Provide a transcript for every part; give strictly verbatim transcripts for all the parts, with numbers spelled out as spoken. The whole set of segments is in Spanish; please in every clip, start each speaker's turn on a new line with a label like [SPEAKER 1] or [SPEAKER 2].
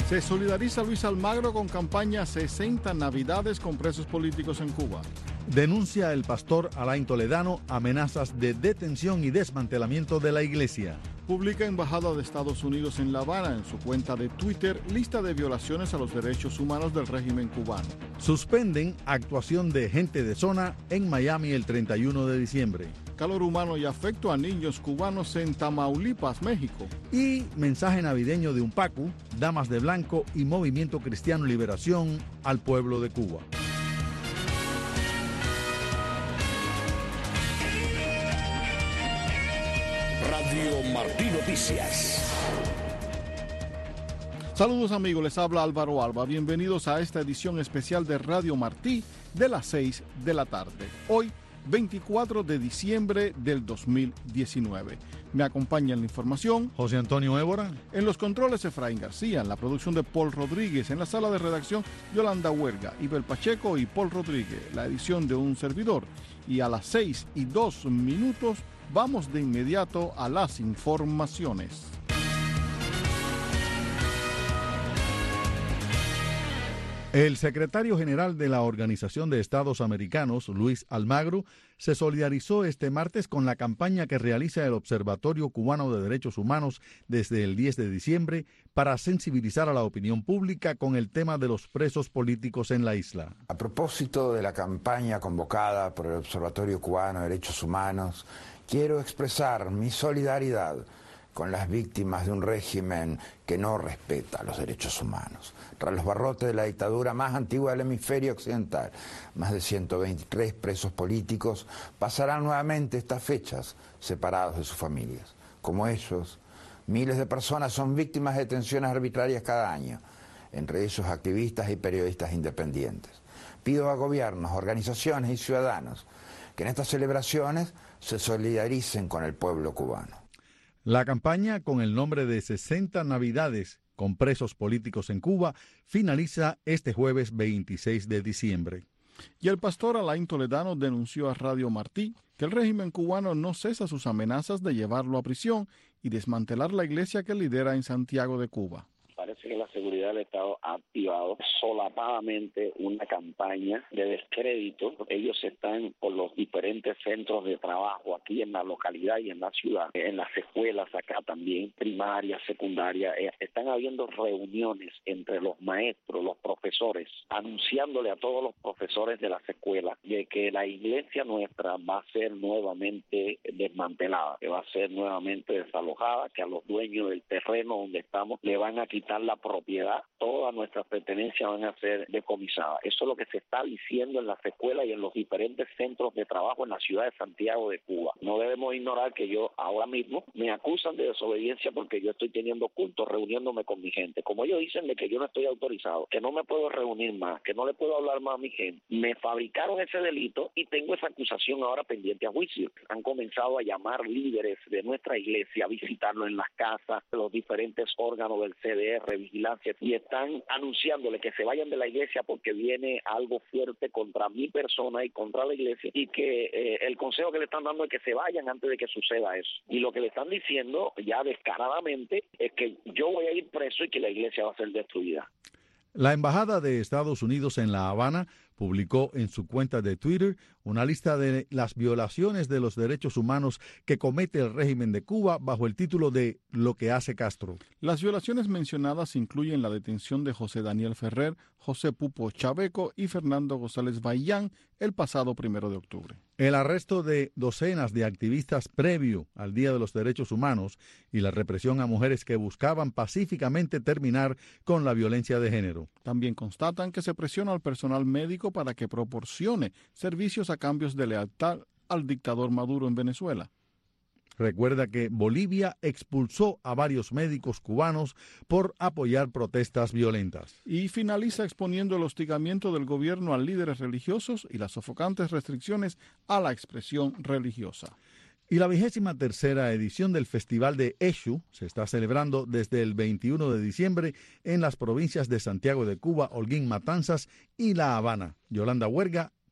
[SPEAKER 1] Se solidariza Luis Almagro con campaña sesenta Navidades con presos políticos en Cuba.
[SPEAKER 2] Denuncia el pastor Alain Toledano amenazas de detención y desmantelamiento de la iglesia.
[SPEAKER 1] Publica Embajada de Estados Unidos en La Habana en su cuenta de Twitter lista de violaciones a los derechos humanos del régimen cubano.
[SPEAKER 2] Suspenden actuación de gente de zona en Miami el treinta y uno de diciembre.
[SPEAKER 1] Calor humano y afecto a niños cubanos en Tamaulipas, México.
[SPEAKER 2] Y mensaje navideño de Unpacu, Damas de Blanco y Movimiento Cristiano Liberación al pueblo de Cuba.
[SPEAKER 3] Radio Martí Noticias.
[SPEAKER 1] Saludos amigos, les habla Álvaro Alba. Bienvenidos a esta edición especial de Radio Martí de las seis de la tarde. Hoy, veinticuatro de diciembre del dos mil diecinueve. Me acompaña en la información
[SPEAKER 2] José Antonio Évora.
[SPEAKER 1] En los controles Efraín García, en la producción de Paul Rodríguez, en la sala de redacción Yolanda Huerga, Ibel Pacheco y Paul Rodríguez, la edición de un servidor. Y a las seis y dos minutos vamos de inmediato a las informaciones.
[SPEAKER 2] El secretario general de la Organización de Estados Americanos, Luis Almagro, se solidarizó este martes con la campaña que realiza el Observatorio Cubano de Derechos Humanos desde el diez de diciembre para sensibilizar a la opinión pública con el tema de los presos políticos en la isla.
[SPEAKER 4] A propósito de la campaña convocada por el Observatorio Cubano de Derechos Humanos, quiero expresar mi solidaridad con las víctimas de un régimen que no respeta los derechos humanos. Tras los barrotes de la dictadura más antigua del hemisferio occidental, más de ciento veintitrés presos políticos pasarán nuevamente estas fechas separados de sus familias. Como ellos, miles de personas son víctimas de detenciones arbitrarias cada año, entre ellos activistas y periodistas independientes. Pido a gobiernos, organizaciones y ciudadanos que en estas celebraciones se solidaricen con el pueblo cubano.
[SPEAKER 2] La campaña, con el nombre de sesenta Navidades con presos políticos en Cuba, finaliza este jueves veintiséis de diciembre.
[SPEAKER 1] Y el pastor Alain Toledano denunció a Radio Martí que el régimen cubano no cesa sus amenazas de llevarlo a prisión y desmantelar la iglesia que lidera en Santiago de Cuba.
[SPEAKER 5] Parece que la seguridad del Estado ha activado solapadamente una campaña de descrédito. Ellos están por los diferentes centros de trabajo aquí en la localidad y en la ciudad, en las escuelas acá también, primaria, secundaria. Están habiendo reuniones entre los maestros, los profesores, anunciándole a todos los profesores de las escuelas de que la iglesia nuestra va a ser nuevamente desmantelada, que va a ser nuevamente desalojada, que a los dueños del terreno donde estamos le van a quitar la propiedad, todas nuestras pertenencias van a ser decomisadas. Eso es lo que se está diciendo en las escuelas y en los diferentes centros de trabajo en la ciudad de Santiago de Cuba. No debemos ignorar que yo ahora mismo me acusan de desobediencia porque yo estoy teniendo cultos, reuniéndome con mi gente. Como ellos dicen de que yo no estoy autorizado, que no me puedo reunir más, que no le puedo hablar más a mi gente, me fabricaron ese delito y tengo esa acusación ahora pendiente a juicio. Han comenzado a llamar líderes de nuestra iglesia a visitarlo en las casas, los diferentes órganos del C D R, vigilancia, y están anunciándole que se vayan de la iglesia porque viene algo fuerte contra mi persona y contra la iglesia, y que eh, el consejo que le están dando es que se vayan antes de que suceda eso. Y lo que le están diciendo ya descaradamente es que yo voy a ir preso y que la iglesia va a ser destruida.
[SPEAKER 2] La Embajada de Estados Unidos en La Habana publicó en su cuenta de Twitter una lista de las violaciones de los derechos humanos que comete el régimen de Cuba bajo el título de Lo que hace Castro.
[SPEAKER 1] Las violaciones mencionadas incluyen la detención de José Daniel Ferrer, José Pupo Chaveco y Fernando González Baillán el pasado primero de octubre.
[SPEAKER 2] El arresto de docenas de activistas previo al Día de los Derechos Humanos y la represión a mujeres que buscaban pacíficamente terminar con la violencia de género.
[SPEAKER 1] También constatan que se presiona al personal médico para que proporcione servicios a cambios de lealtad al dictador Maduro en Venezuela.
[SPEAKER 2] Recuerda que Bolivia expulsó a varios médicos cubanos por apoyar protestas violentas.
[SPEAKER 1] Y finaliza exponiendo el hostigamiento del gobierno a líderes religiosos y las sofocantes restricciones a la expresión religiosa.
[SPEAKER 2] Y la vigésima tercera edición del Festival de Eshu se está celebrando desde el veintiuno de diciembre en las provincias de Santiago de Cuba, Holguín, Matanzas y La Habana. Yolanda Huerga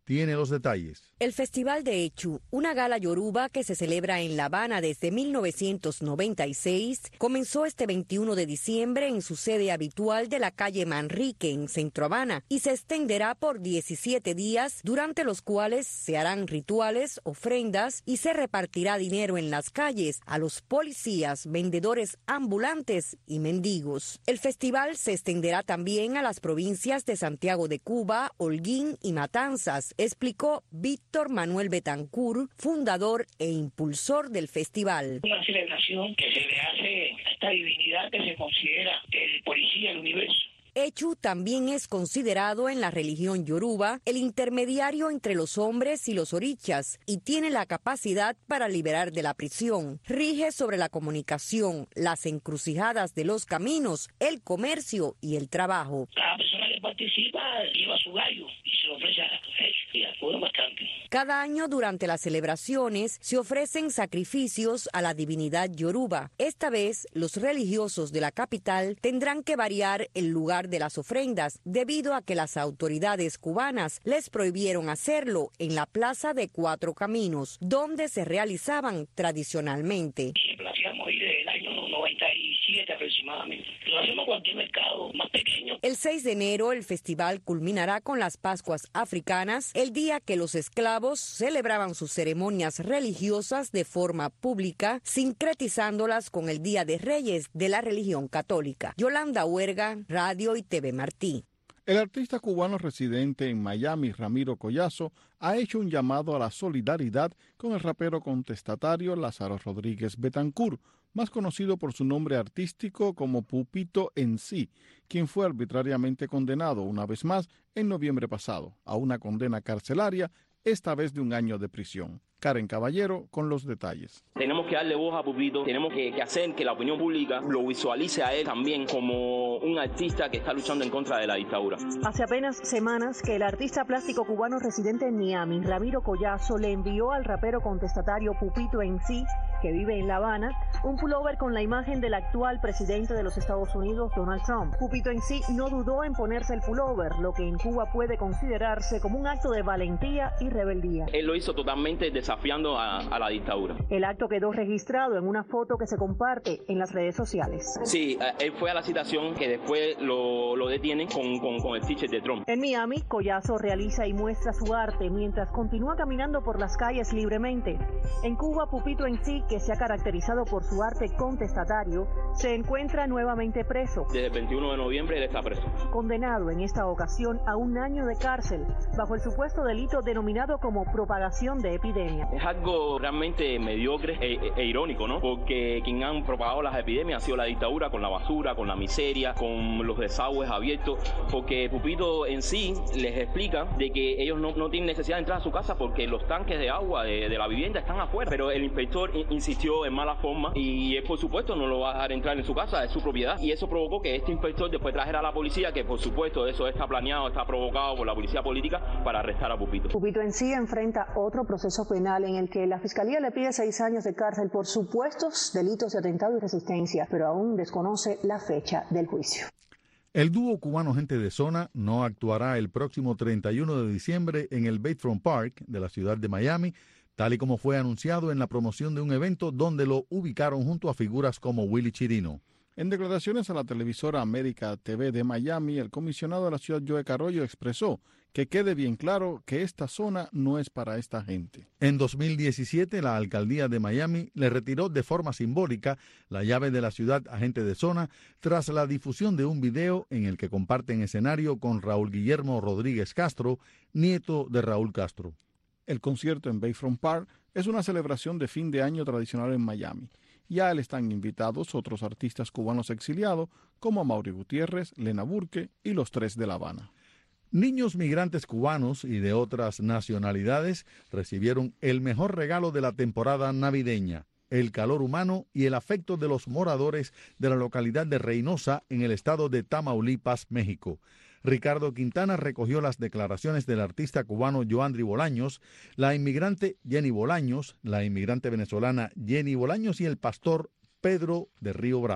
[SPEAKER 2] tiene los detalles.
[SPEAKER 6] El Festival de Echu, una gala yoruba que se celebra en La Habana desde mil novecientos noventa y seis, comenzó este veintiuno de diciembre en su sede habitual de la calle Manrique en Centro Habana y se extenderá por diecisiete días, durante los cuales se harán rituales, ofrendas y se repartirá dinero en las calles a los policías, vendedores ambulantes y mendigos. El festival se extenderá también a las provincias de Santiago de Cuba, Holguín y Matanzas, explicó Víctor Manuel Betancur, fundador e impulsor del festival.
[SPEAKER 7] Una celebración que se le hace a esta divinidad que se considera el policía del universo.
[SPEAKER 6] Echu también es considerado en la religión yoruba el intermediario entre los hombres y los orichas y tiene la capacidad para liberar de la prisión. Rige sobre la comunicación, las encrucijadas de los caminos, el comercio y el trabajo.
[SPEAKER 7] Cada persona que participa lleva su gallo y se lo ofrece a Echu y acude bastante.
[SPEAKER 6] Cada año durante las celebraciones se ofrecen sacrificios a la divinidad yoruba. Esta vez los religiosos de la capital tendrán que variar el lugar de las ofrendas debido a que las autoridades cubanas les prohibieron hacerlo en la Plaza de Cuatro Caminos, donde se realizaban tradicionalmente.
[SPEAKER 7] Siempre hacíamos ir del año noventa y siete aproximadamente. Lo hacemos en cualquier mercado más pequeño.
[SPEAKER 6] El seis de enero el festival culminará con las Pascuas Africanas, el día que los esclavos celebraban sus ceremonias religiosas de forma pública, sincretizándolas con el Día de Reyes de la religión católica. Yolanda Huerga, Radio y T V Martí.
[SPEAKER 1] El artista cubano residente en Miami, Ramiro Collazo, ha hecho un llamado a la solidaridad con el rapero contestatario Lázaro Rodríguez Betancur, más conocido por su nombre artístico como Pupito en sí, quien fue arbitrariamente condenado una vez más en noviembre pasado a una condena carcelaria, esta vez de un año de prisión. Karen Caballero con los detalles.
[SPEAKER 8] Tenemos que darle voz a Pupito, tenemos que, que hacer que la opinión pública lo visualice a él también como un artista que está luchando en contra de la dictadura.
[SPEAKER 9] Hace apenas semanas que el artista plástico cubano residente en Miami, Ramiro Collazo, le envió al rapero contestatario Pupito en sí, que vive en La Habana, un pullover con la imagen del actual presidente de los Estados Unidos, Donald Trump. Pupito en sí no dudó en ponerse el pullover, lo que en Cuba puede considerarse como un acto de valentía y rebeldía.
[SPEAKER 8] Él lo hizo totalmente desafiando a, a la dictadura.
[SPEAKER 9] El acto quedó registrado en una foto que se comparte en las redes sociales.
[SPEAKER 8] Sí, él fue a la citación que después lo, lo detienen con, con, con el t-shirt de Trump.
[SPEAKER 9] En Miami, Collazo realiza y muestra su arte mientras continúa caminando por las calles libremente. En Cuba, Pupito en sí, que se ha caracterizado por su arte contestatario, se encuentra nuevamente preso.
[SPEAKER 8] Desde el veintiuno de noviembre él está preso.
[SPEAKER 9] Condenado en esta ocasión a un año de cárcel, bajo el supuesto delito denominado como propagación de epidemia.
[SPEAKER 8] Es algo realmente mediocre e, e, e irónico, ¿no? Porque quien han propagado las epidemias ha sido la dictadura, con la basura, con la miseria, con los desagües abiertos, porque Pupito en sí les explica de que ellos no, no tienen necesidad de entrar a su casa porque los tanques de agua de, de la vivienda están afuera, pero el inspector insistió en mala forma y él, por supuesto, no lo va a dejar entrar en su casa, es su propiedad, y eso provocó que este inspector después trajera a la policía, que por supuesto eso está planeado, está provocado por la policía política para arrestar a Pupito.
[SPEAKER 9] Pupito en sí enfrenta otro proceso penal en el que la Fiscalía le pide seis años de cárcel por supuestos delitos de atentado y resistencia, pero aún desconoce la fecha del juicio.
[SPEAKER 2] El dúo cubano Gente de Zona no actuará el próximo treinta y uno de diciembre en el Bayfront Park de la ciudad de Miami, tal y como fue anunciado en la promoción de un evento donde lo ubicaron junto a figuras como Willy Chirino.
[SPEAKER 1] En declaraciones a la televisora América T V de Miami, el comisionado de la ciudad, Joe Carollo, expresó que quede bien claro que esta zona no es para esta gente.
[SPEAKER 2] En dos mil diecisiete, la alcaldía de Miami le retiró de forma simbólica la llave de la ciudad a Gente de Zona tras la difusión de un video en el que comparten escenario con Raúl Guillermo Rodríguez Castro, nieto de Raúl Castro.
[SPEAKER 1] El concierto en Bayfront Park es una celebración de fin de año tradicional en Miami. Y a él están invitados otros artistas cubanos exiliados como Amaury Gutiérrez, Lena Burke y Los Tres de La Habana.
[SPEAKER 2] Niños migrantes cubanos y de otras nacionalidades recibieron el mejor regalo de la temporada navideña, el calor humano y el afecto de los moradores de la localidad de Reynosa en el estado de Tamaulipas, México. Ricardo Quintana recogió las declaraciones del artista cubano Joandri Bolaños, la inmigrante Jenny Bolaños, la inmigrante venezolana Jenny Bolaños y el pastor Pedro de Río Bravo.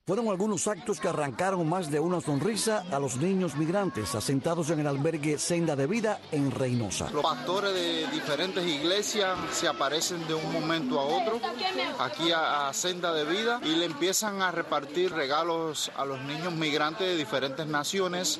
[SPEAKER 10] Fueron algunos actos que arrancaron más de una sonrisa a los niños migrantes asentados en el albergue Senda de Vida en Reynosa.
[SPEAKER 11] Los pastores de diferentes iglesias se aparecen de un momento a otro aquí a, a Senda de Vida y le empiezan a repartir regalos a los niños migrantes de diferentes naciones.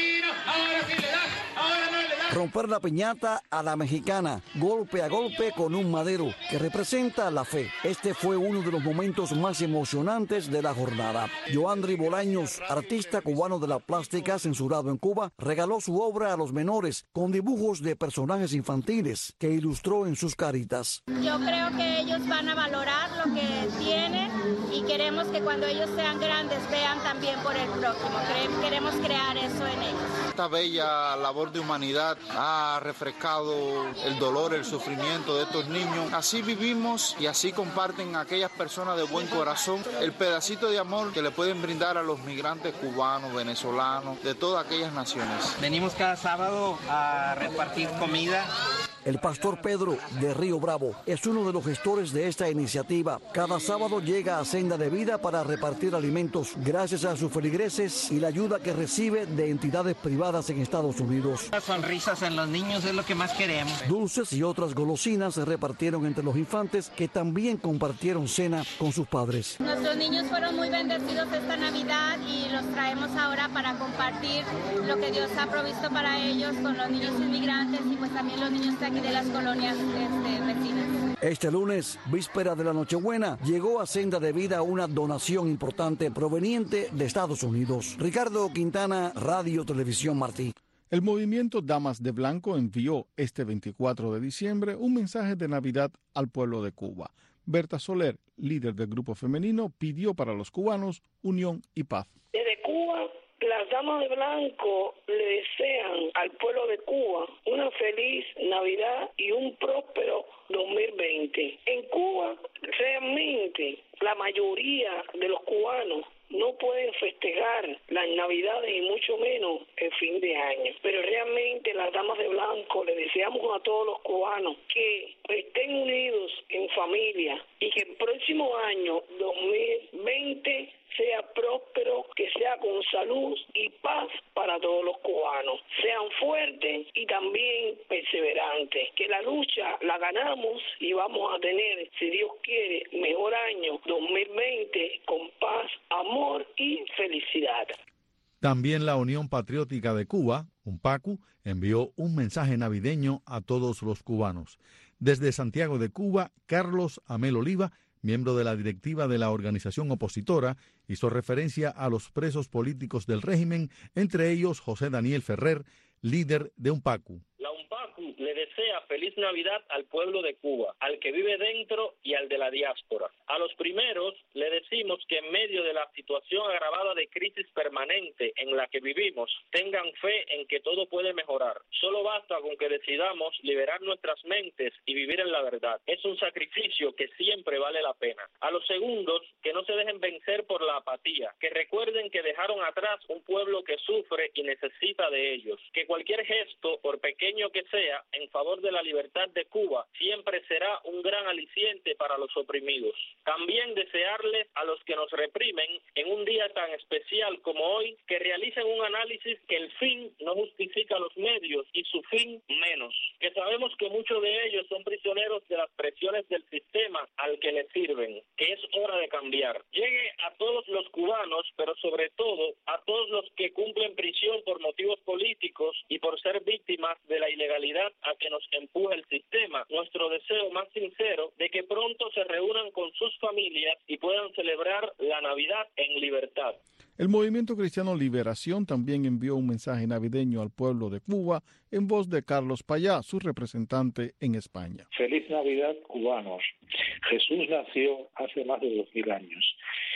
[SPEAKER 10] Romper la piñata a la mexicana, golpe a golpe con un madero, que representa la fe. Este fue uno de los momentos más emocionantes de la jornada. Joandri Bolaños, artista cubano de la plástica censurado en Cuba, regaló su obra a los menores con dibujos de personajes infantiles que ilustró en sus caritas.
[SPEAKER 12] Yo creo que ellos van a valorar lo que tienen y queremos que cuando ellos sean grandes vean también por el prójimo. Queremos crear eso en ellos.
[SPEAKER 11] Esta bella labor de humanidad ha refrescado el dolor, el sufrimiento de estos niños. Así vivimos y así comparten aquellas personas de buen corazón el pedacito de amor que le pueden brindar a los migrantes cubanos, venezolanos, de todas aquellas naciones.
[SPEAKER 13] Venimos cada sábado a repartir comida.
[SPEAKER 10] El pastor Pedro de Río Bravo es uno de los gestores de esta iniciativa. Cada sábado llega a Senda de Vida para repartir alimentos gracias a sus feligreses y la ayuda que recibe de entidades privadas en Estados Unidos.
[SPEAKER 13] Las sonrisas en los niños es lo que más queremos.
[SPEAKER 10] Dulces y otras golosinas se repartieron entre los infantes que también compartieron cena con sus padres.
[SPEAKER 12] Nuestros niños fueron muy bendecidos esta Navidad y los traemos ahora para compartir lo que Dios ha provisto para ellos con los niños inmigrantes y pues también los niños de aquí de las colonias este, vecinas.
[SPEAKER 10] Este lunes, víspera de la Nochebuena, llegó a Senda de Vida una donación importante proveniente de Estados Unidos. Ricardo Quintana, Radio Televisión Martí.
[SPEAKER 1] El movimiento Damas de Blanco envió este veinticuatro de diciembre un mensaje de Navidad al pueblo de Cuba. Berta Soler, líder del grupo femenino, pidió para los cubanos unión y paz.
[SPEAKER 14] Desde Cuba, las Damas de Blanco le desean al pueblo de Cuba una feliz Navidad y un próspero dos mil veinte. En Cuba, realmente, la mayoría de los cubanos no pueden festejar las Navidades y mucho menos el fin de año. Pero realmente las Damas de Blanco le deseamos a todos los cubanos que estén unidos en familia y que el próximo año dos mil veinte sea próspero, que sea con salud y paz para todos los cubanos. Sean fuertes y también perseverantes. Que la lucha la ganamos y vamos a tener, si Dios quiere, mejor año dos mil veinte con paz, amor y felicidad.
[SPEAKER 2] También la Unión Patriótica de Cuba, UNPACU, envió un mensaje navideño a todos los cubanos. Desde Santiago de Cuba, Carlos Amel Oliva, miembro de la directiva de la organización opositora, hizo referencia a los presos políticos del régimen, entre ellos José Daniel Ferrer, líder de UNPACU.
[SPEAKER 8] La UNPACU le desea feliz Navidad al pueblo de Cuba, al que vive dentro y al de la diáspora. A los primeros le decimos que en medio de la situación agravada de crisis permanente en la que vivimos, tengan fe en que todo puede mejorar. Solo basta con que decidamos liberar nuestras mentes y vivir en la verdad. Es un sacrificio que siempre vale la pena. A los segundos, que no se dejen vencer por la apatía, que recuerden que dejaron atrás un pueblo que sufre y necesita de ellos, que cualquier gesto, por pequeño que sea, en favor de la libertad de Cuba, siempre será un gran aliciente para los oprimidos. También desearles a los que nos reprimen en un día tan especial como hoy, que realicen un análisis que el fin no justifica los medios y su fin menos. Que sabemos que muchos de ellos son prisioneros de las presiones del sistema al que les sirven, que es hora de cambiar. Llegue a todos los cubanos, pero sobre todo a todos los que cumplen prisión por motivos políticos y por ser víctimas de la ilegalidad a que nos empuja el sistema, nuestro deseo más sincero de que pronto se reúnan con sus familias y puedan celebrar la Navidad en libertad.
[SPEAKER 1] El Movimiento Cristiano Liberación también envió un mensaje navideño al pueblo de Cuba en voz de Carlos Payá, su representante en España.
[SPEAKER 15] Feliz Navidad, cubanos. Jesús nació hace más de dos mil años.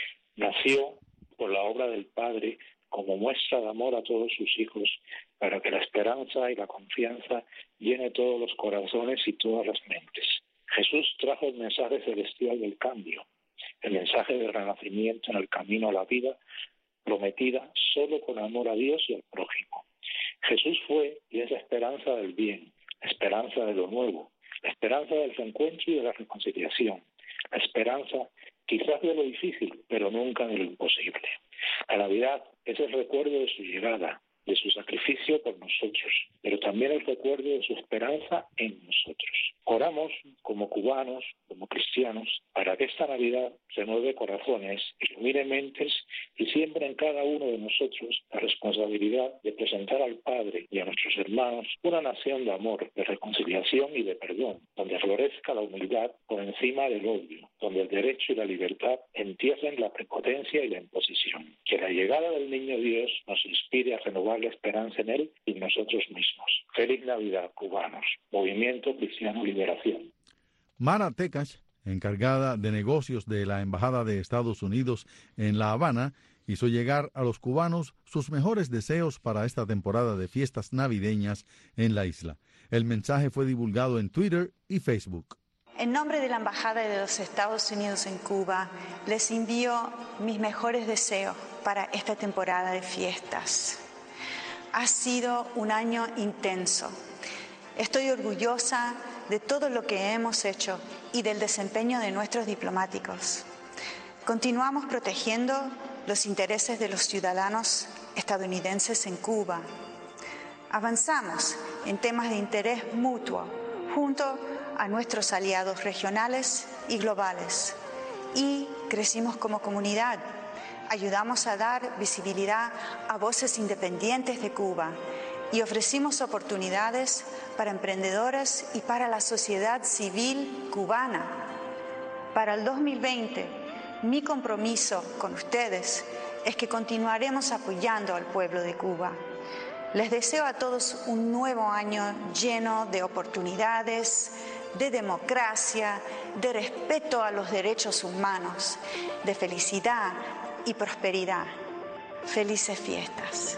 [SPEAKER 15] Nació por la obra del Padre como muestra de amor a todos sus hijos, para que la esperanza y la confianza llene todos los corazones y todas las mentes. Jesús trajo el mensaje celestial del cambio, el mensaje del renacimiento en el camino a la vida, prometida solo con amor a Dios y al prójimo. Jesús fue y es la esperanza del bien, la esperanza de lo nuevo, la esperanza del reencuentro y de la reconciliación, la esperanza quizás de lo difícil, pero nunca de lo imposible. La Navidad es el recuerdo de su llegada, de su sacrificio por nosotros, pero también el recuerdo de su esperanza en nosotros. Oramos como cubanos, como cristianos, para que esta Navidad renueve corazones, ilumine mentes y siembre en cada uno de nosotros la responsabilidad de presentar al Padre y a nuestros hermanos una nación de amor, de reconciliación y de perdón, donde florezca la humildad por encima del odio, donde el derecho y la libertad entierren la prepotencia y la imposición. Que la llegada del Niño Dios nos inspire a renovar la esperanza en Él y en nosotros mismos. Feliz Navidad, cubanos. Movimiento Cristiano Liberación.
[SPEAKER 2] Mara Tekash, encargada de negocios de la Embajada de Estados Unidos en La Habana, hizo llegar a los cubanos sus mejores deseos para esta temporada de fiestas navideñas en la isla. El mensaje fue divulgado en Twitter y Facebook.
[SPEAKER 16] En nombre de la Embajada de los Estados Unidos en Cuba, les envío mis mejores deseos para esta temporada de fiestas. Ha sido un año intenso. Estoy orgullosa de todo lo que hemos hecho y del desempeño de nuestros diplomáticos. Continuamos protegiendo los intereses de los ciudadanos estadounidenses en Cuba. Avanzamos en temas de interés mutuo junto a nuestros aliados regionales y globales y crecimos como comunidad. Ayudamos a dar visibilidad a voces independientes de Cuba y ofrecimos oportunidades para emprendedores y para la sociedad civil cubana. Para el dos mil veinte, mi compromiso con ustedes es que continuaremos apoyando al pueblo de Cuba. Les deseo a todos un nuevo año lleno de oportunidades, de democracia, de respeto a los derechos humanos, de felicidad y prosperidad. Felices fiestas.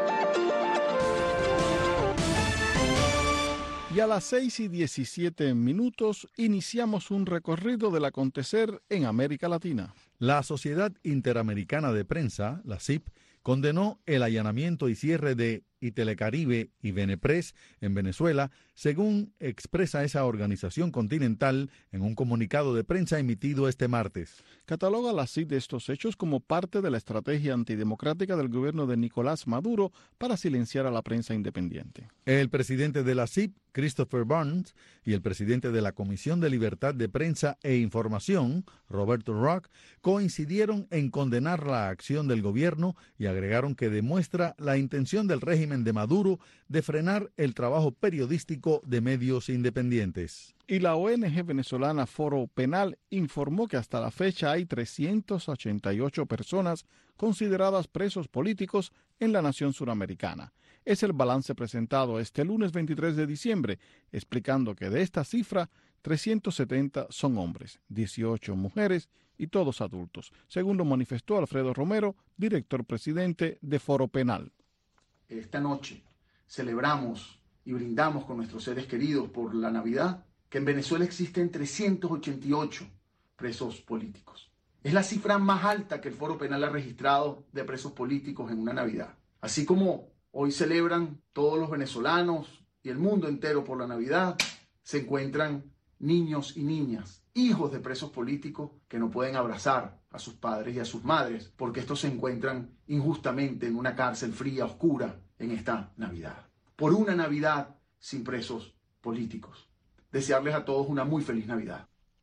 [SPEAKER 1] Y a las seis y diecisiete minutos iniciamos un recorrido del acontecer en América Latina.
[SPEAKER 2] La Sociedad Interamericana de Prensa, la C I P, condenó el allanamiento y cierre de Itelecaribe y Venepres en Venezuela, según expresa esa organización continental en un comunicado de prensa emitido este martes.
[SPEAKER 1] Cataloga la C I D estos hechos como parte de la estrategia antidemocrática del gobierno de Nicolás Maduro para silenciar a la prensa independiente.
[SPEAKER 2] El presidente de la C I P, Christopher Burns, y el presidente de la Comisión de Libertad de Prensa e Información, Roberto Rock, coincidieron en condenar la acción del gobierno y agregaron que demuestra la intención del régimen de Maduro de frenar el trabajo periodístico de medios independientes.
[SPEAKER 1] Y la O N G venezolana Foro Penal informó que hasta la fecha hay trescientas ochenta y ocho personas consideradas presos políticos en la nación suramericana. Es el balance presentado este lunes veintitrés de diciembre, explicando que de esta cifra, trescientos setenta son hombres, dieciocho mujeres y todos adultos, según lo manifestó Alfredo Romero, director presidente de Foro Penal.
[SPEAKER 17] Esta noche celebramos y brindamos con nuestros seres queridos por la Navidad que en Venezuela existen trescientos ochenta y ocho presos políticos. Es la cifra más alta que el Foro Penal ha registrado de presos políticos en una Navidad. Así como hoy celebran todos los venezolanos y el mundo entero por la Navidad, se encuentran niños y niñas, hijos de presos políticos que no pueden abrazar a sus padres y a sus madres porque estos se encuentran injustamente en una cárcel fría, oscura en esta Navidad. Por una Navidad sin presos políticos. Desearles a todos una muy feliz Navidad.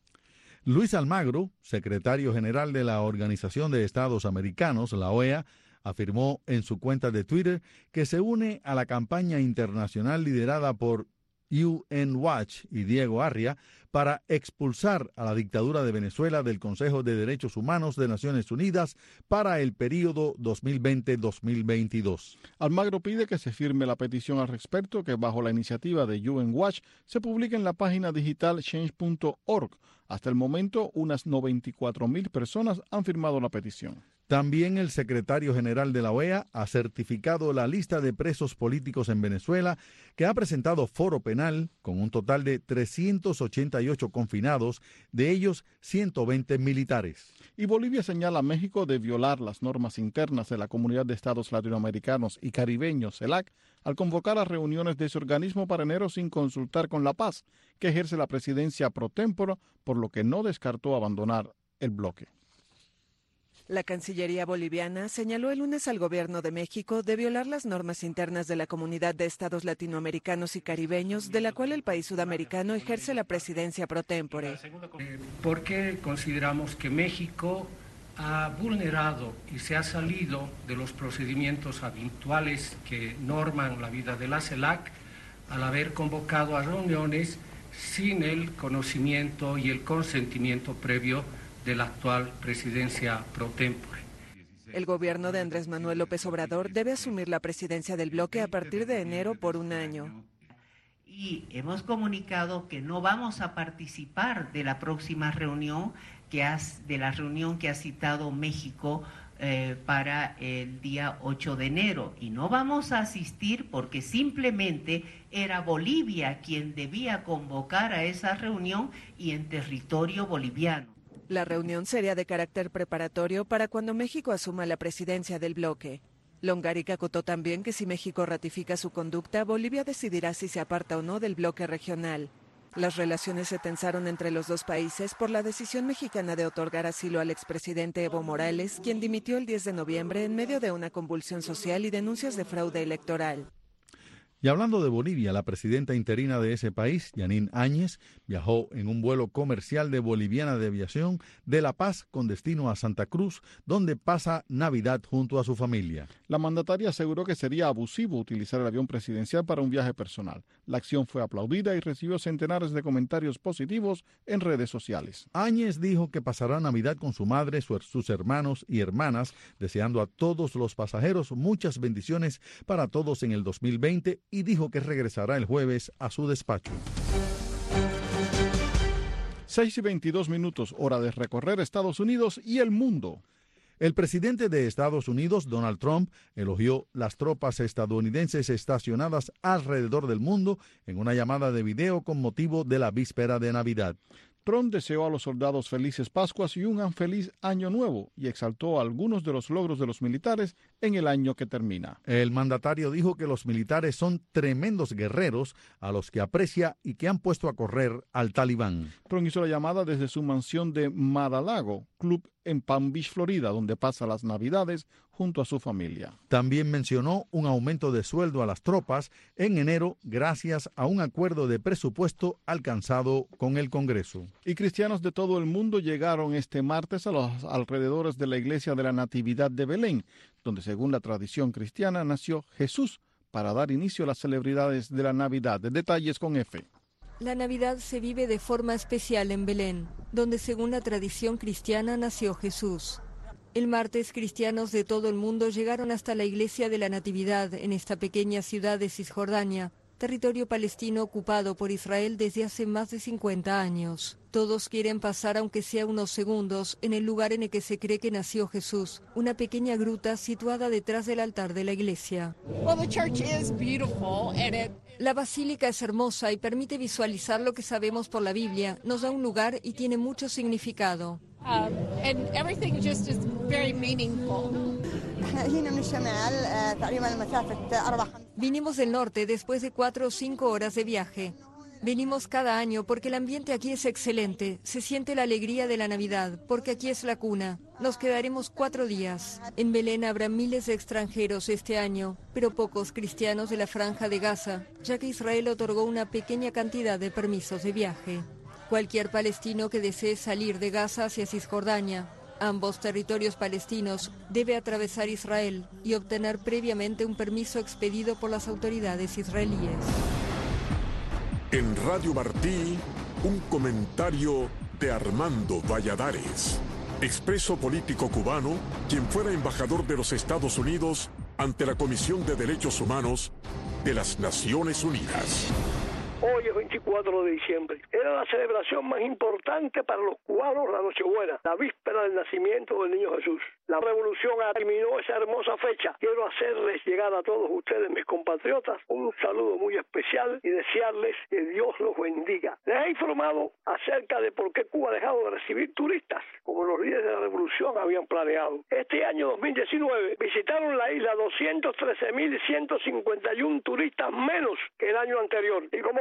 [SPEAKER 2] Luis Almagro, secretario general de la Organización de Estados Americanos, la O E A, afirmó en su cuenta de Twitter que se une a la campaña internacional liderada por U N Watch y Diego Arria para expulsar a la dictadura de Venezuela del Consejo de Derechos Humanos de Naciones Unidas para el período dos mil veinte a dos mil veintidós.
[SPEAKER 1] Almagro pide que se firme la petición al respecto que bajo la iniciativa de U N Watch se publique en la página digital change punto org. Hasta el momento, unas noventa y cuatro mil personas han firmado la petición.
[SPEAKER 2] También el secretario general de la O E A ha certificado la lista de presos políticos en Venezuela que ha presentado Foro Penal con un total de trescientos ochenta y ocho confinados, de ellos ciento veinte militares.
[SPEAKER 1] Y Bolivia señala a México de violar las normas internas de la Comunidad de Estados Latinoamericanos y Caribeños, CELAC, al convocar a reuniones de ese organismo para enero sin consultar con La Paz, que ejerce la presidencia pro tempore, por lo que no descartó abandonar el bloque.
[SPEAKER 18] La Cancillería boliviana señaló el lunes al gobierno de México de violar las normas internas de la Comunidad de Estados Latinoamericanos y Caribeños, de la cual el país sudamericano ejerce la presidencia pro tempore.
[SPEAKER 19] Porque consideramos que México ha vulnerado y se ha salido de los procedimientos habituales que norman la vida de la CELAC al haber convocado a reuniones sin el conocimiento y el consentimiento previo de la actual presidencia pro tempore.
[SPEAKER 18] El gobierno de Andrés Manuel López Obrador debe asumir la presidencia del bloque a partir de enero por un año.
[SPEAKER 20] Y hemos comunicado que no vamos a participar de la próxima reunión, que has, de la reunión que ha citado México eh, para el día ocho de enero. Y no vamos a asistir porque simplemente era Bolivia quien debía convocar a esa reunión y en territorio boliviano.
[SPEAKER 18] La reunión sería de carácter preparatorio para cuando México asuma la presidencia del bloque. Longaric acotó también que si México ratifica su conducta, Bolivia decidirá si se aparta o no del bloque regional. Las relaciones se tensaron entre los dos países por la decisión mexicana de otorgar asilo al expresidente Evo Morales, quien dimitió el diez de noviembre en medio de una convulsión social y denuncias de fraude electoral.
[SPEAKER 2] Y hablando de Bolivia, la presidenta interina de ese país, Yanín Áñez, viajó en un vuelo comercial de Boliviana de Aviación de La Paz con destino a Santa Cruz, donde pasa Navidad junto a su familia.
[SPEAKER 1] La mandataria aseguró que sería abusivo utilizar el avión presidencial para un viaje personal. La acción fue aplaudida y recibió centenares de comentarios positivos en redes sociales.
[SPEAKER 2] Áñez dijo que pasará Navidad con su madre, su, sus hermanos y hermanas, deseando a todos los pasajeros muchas bendiciones para todos en el dos mil veinte, y dijo que regresará el jueves a su despacho.
[SPEAKER 1] seis y veintidós minutos, hora de recorrer Estados Unidos y el mundo.
[SPEAKER 2] El presidente de Estados Unidos, Donald Trump, elogió las tropas estadounidenses estacionadas alrededor del mundo en una llamada de video con motivo de la víspera de Navidad.
[SPEAKER 1] Trump deseó a los soldados felices Pascuas y un feliz Año Nuevo y exaltó algunos de los logros de los militares en el año que termina.
[SPEAKER 2] El mandatario dijo que los militares son tremendos guerreros a los que aprecia y que han puesto a correr al talibán.
[SPEAKER 1] Trump hizo la llamada desde su mansión de Mar-a-Lago, club en Palm Beach, Florida, donde pasa las Navidades junto a su familia.
[SPEAKER 2] También mencionó un aumento de sueldo a las tropas en enero gracias a un acuerdo de presupuesto alcanzado con el Congreso.
[SPEAKER 1] Y cristianos de todo el mundo llegaron este martes a los alrededores de la iglesia de la Natividad de Belén, donde según la tradición cristiana nació Jesús, para dar inicio a las celebridades de la Navidad. Detalles con F.
[SPEAKER 21] La Navidad se vive de forma especial en Belén, donde según la tradición cristiana nació Jesús. El martes, cristianos de todo el mundo llegaron hasta la iglesia de la Natividad en esta pequeña ciudad de Cisjordania, territorio palestino ocupado por Israel desde hace más de cincuenta años. Todos quieren pasar, aunque sea unos segundos, en el lugar en el que se cree que nació Jesús, una pequeña gruta situada detrás del altar de la iglesia. La basílica es hermosa y permite visualizar lo que sabemos por la Biblia. Nos da un lugar y tiene mucho significado.
[SPEAKER 22] Um, and everything just is very meaningful.
[SPEAKER 21] Vinimos del norte después de cuatro o cinco horas de viaje. Venimos cada año porque el ambiente aquí es excelente. Se siente la alegría de la Navidad, porque aquí es la cuna. Nos quedaremos cuatro días. En Belén habrá miles de extranjeros este año, pero pocos cristianos de la Franja de Gaza, ya que Israel otorgó una pequeña cantidad de permisos de viaje. Cualquier palestino que desee salir de Gaza hacia Cisjordania, ambos territorios palestinos, debe atravesar Israel y obtener previamente un permiso expedido por las autoridades israelíes.
[SPEAKER 23] En Radio Martí, un comentario de Armando Valladares, expreso político cubano, quien fuera embajador de los Estados Unidos ante la Comisión de Derechos Humanos de las Naciones Unidas.
[SPEAKER 24] Hoy es veinticuatro de diciembre. Era la celebración más importante para los cubanos, la Nochebuena, la víspera del nacimiento del niño Jesús. La revolución terminó esa hermosa fecha. Quiero hacerles llegar a todos ustedes, mis compatriotas, un saludo muy especial y desearles que Dios los bendiga. Les he informado acerca de por qué Cuba ha dejado de recibir turistas, como los líderes de la revolución habían planeado. Este año dos mil diecinueve visitaron la isla doscientos trece mil ciento cincuenta y uno turistas menos que el año anterior. Y como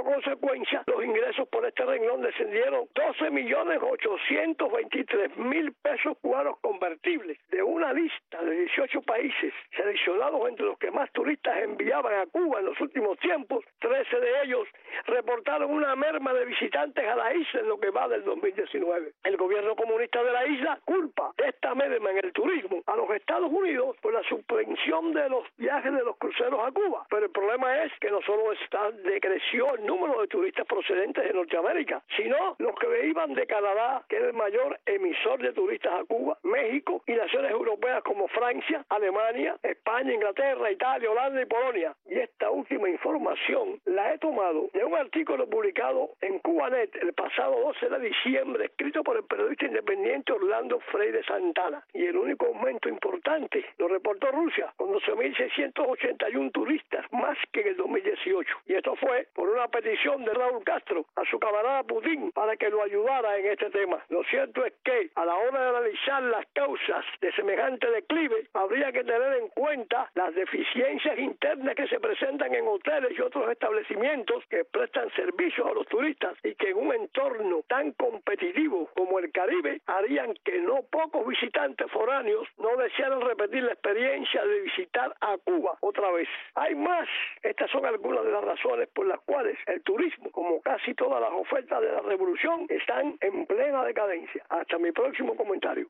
[SPEAKER 24] consecuencia, los ingresos por este renglón descendieron doce millones ochocientos veintitrés mil pesos cubanos convertibles. De una lista de dieciocho países seleccionados entre los que más turistas enviaban a Cuba en los últimos tiempos, trece de ellos reportaron una merma de visitantes a la isla en lo que va del dos mil diecinueve. El gobierno comunista de la isla culpa de esta merma en el turismo a los Estados Unidos por la suspensión de los viajes de los cruceros a Cuba. Pero el problema es que no solo está, decreció el número de turistas procedentes de Norteamérica, sino los que iban de Canadá, que es el mayor emisor de turistas a Cuba, México y naciones europeas como Francia, Alemania, España, Inglaterra, Italia, Holanda y Polonia. Y esta última información la he tomado de un artículo publicado en Cubanet el pasado doce de diciembre, escrito por el periodista independiente Orlando Freire Santana. Y el único aumento importante lo reportó Rusia, con doce mil seiscientos ochenta y uno turistas, más que en el dos mil dieciocho. Y esto fue por una petición de Raúl Castro a su camarada Putin para que lo ayudara en este tema. Lo cierto es que a la hora de analizar las causas de semejante declive, habría que tener en cuenta las deficiencias internas que se presentan en hoteles y otros establecimientos que prestan servicios a los turistas y que en un entorno tan competitivo como el Caribe harían que no pocos visitantes foráneos no desearan repetir la experiencia de visitar a Cuba otra vez. Hay más. Estas son algunas de las razones por las cuales el turismo, como casi todas las ofertas de la revolución, están en plena decadencia. Hasta mi próximo comentario.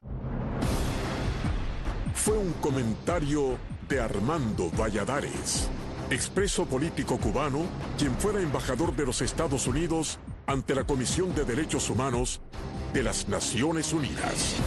[SPEAKER 23] Fue un comentario de Armando Valladares, expreso político cubano, quien fuera embajador de los Estados Unidos ante la Comisión de Derechos Humanos de las Naciones Unidas.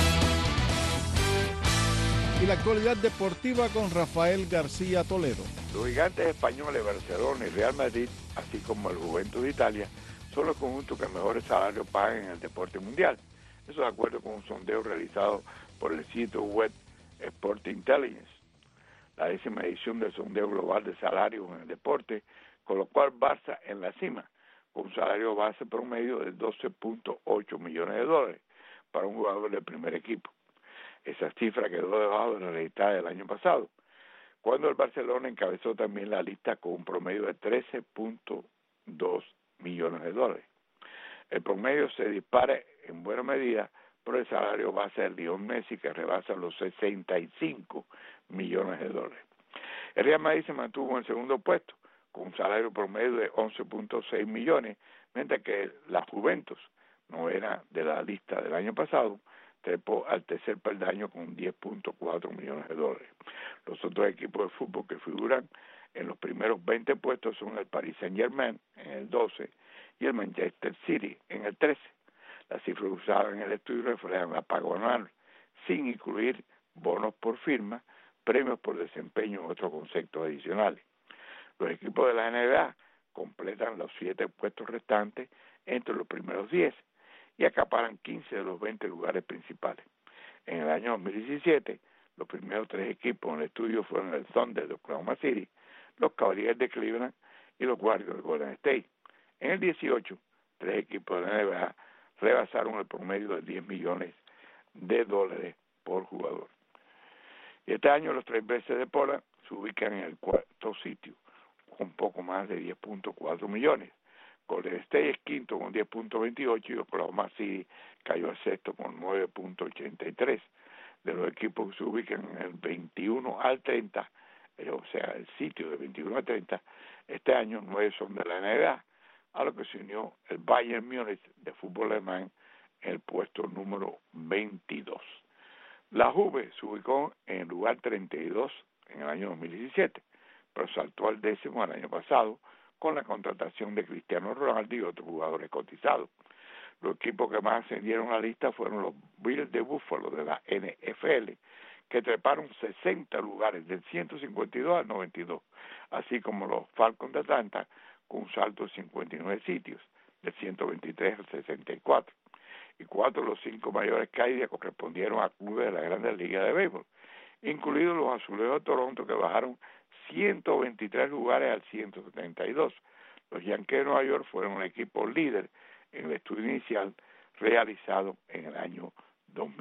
[SPEAKER 1] Y la actualidad deportiva con Rafael García Toledo.
[SPEAKER 3] Los gigantes españoles Barcelona y Real Madrid, así como el Juventus de Italia, son los conjuntos que mejores salarios pagan en el deporte mundial. Eso de acuerdo con un sondeo realizado por el sitio web Sport Intelligence. La décima edición del sondeo global de salarios en el deporte colocó al Barça en la cima, con un salario base promedio de doce punto ocho millones de dólares para un jugador del primer equipo. Esa cifra quedó debajo de la registrada del año pasado, cuando el Barcelona encabezó también la lista con un promedio de trece punto dos millones de dólares. El promedio se dispara en buena medida por el salario base del Lionel Messi, que rebasa los sesenta y cinco millones de dólares. El Real Madrid se mantuvo en el segundo puesto, con un salario promedio de once punto seis millones, mientras que la Juventus, novena de la lista del año pasado, trepó al tercer peldaño con diez punto cuatro millones de dólares. Los otros equipos de fútbol que figuran en los primeros veinte puestos son el Paris Saint-Germain en el doce y el Manchester City en el trece. Las cifras usadas en el estudio reflejan la paga anual, sin incluir bonos por firma, premios por desempeño y otros conceptos adicionales. Los equipos de la N B A completan los siete puestos restantes entre los primeros diez y acaparan quince de los veinte lugares principales. En el año dos mil diecisiete, los primeros tres equipos en el estudio fueron el Thunder de Oklahoma City, los Cavaliers de Cleveland y los Warriors de Golden State. En el dieciocho, tres equipos de la N B A rebasaron el promedio de diez millones de dólares por jugador. Y este año los tres veces de Portland se ubican en el cuarto sitio, con poco más de diez punto cuatro millones. Golden State es quinto con diez punto veintiocho y Oklahoma City cayó al sexto con nueve punto ochenta y tres. De los equipos que se ubican en el veintiuno al treinta, eh, o sea, el sitio de veintiuno al treinta, este año nueve son de la N B A, a lo que se unió el Bayern Múnich de fútbol alemán en el puesto número veintidós. La Juve se ubicó en el lugar treinta y dos en el año dos mil diecisiete, pero saltó al décimo el año pasado con la contratación de Cristiano Ronaldo y otros jugadores cotizados. Los equipos que más ascendieron a la lista fueron los Bills de Buffalo de la N F L, que treparon sesenta lugares del ciento cincuenta y dos al noventa y dos, así como los Falcons de Atlanta con un salto de cincuenta y nueve sitios, del ciento veintitrés al sesenta y cuatro. Y cuatro de los cinco mayores caídas correspondieron a clubes de la Grandes Ligas de Béisbol, incluidos los Azulejos de Toronto, que bajaron ciento veintitrés lugares al ciento setenta y dos. Los Yankees de Nueva York fueron un equipo líder en el estudio inicial realizado en el año dos mil.